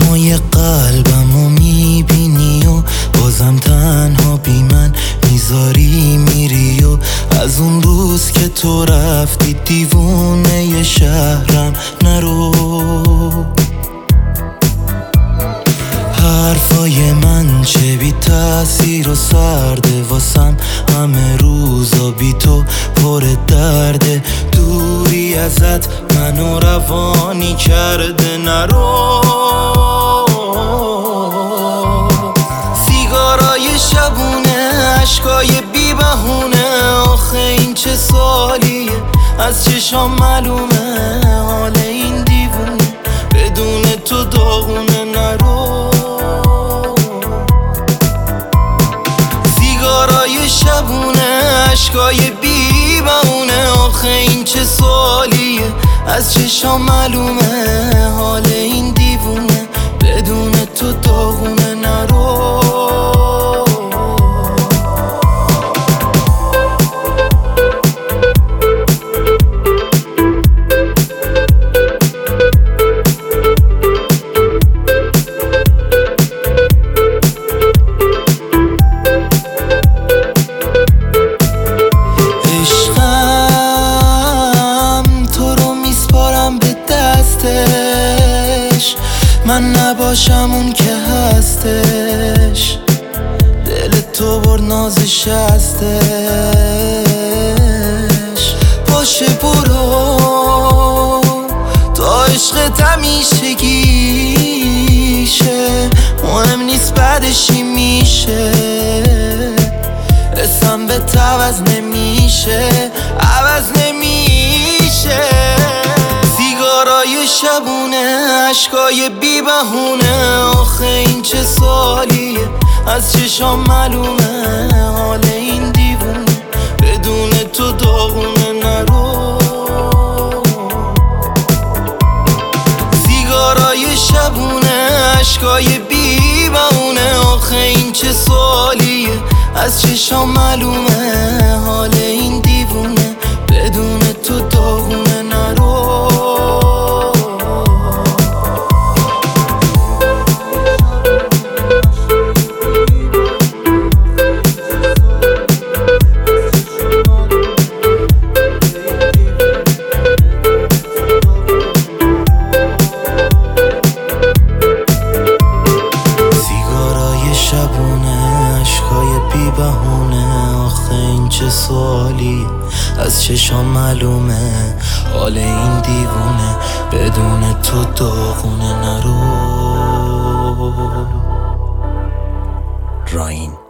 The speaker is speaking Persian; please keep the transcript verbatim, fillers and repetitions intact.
دمای قلبمو میبینی و بازم تنها بی من میذاری میری و از اون روز که تو رفتی دیوونه ی شهرم نرو. حرفای من چه بی تأثیر و سرده واسم، همه روزا بی تو پر درده. دوری ازت منو روانی کرده نرو. سیگارای شبونه، عشقای بی بهونه، آخه این چه سالیه از چشام معلومه. حال این دیوونه بدون تو داغونه نرو. سیگارای شبونه، عشقای بی بهونه، آخه این چه سالیه از چشام معلومه. حال این دیوونه بدون تو داغونه نرو. من نباشم اون که هستش، دل تو بر نازش هستش. باشه برو تا عشقت همیشگیشه، مهم نیست بعدشی میشه. اسم به عوض نمیشه، عوض نمیشه. سیگارای شبونه، عشقای بی بهونه، آخه این چه سالیه از چشام معلومه. حال این دیوونه بدون تو داغونه نرو. سیگارای شبونه، عشقای بی بهونه، آخه این چه سالیه از چشام معلومه. حال این دیوونه بدون تو داغونه نرو. چه سوالی از چشام معلومه. حال این دیوونه بدون تو داغونه نرو. راین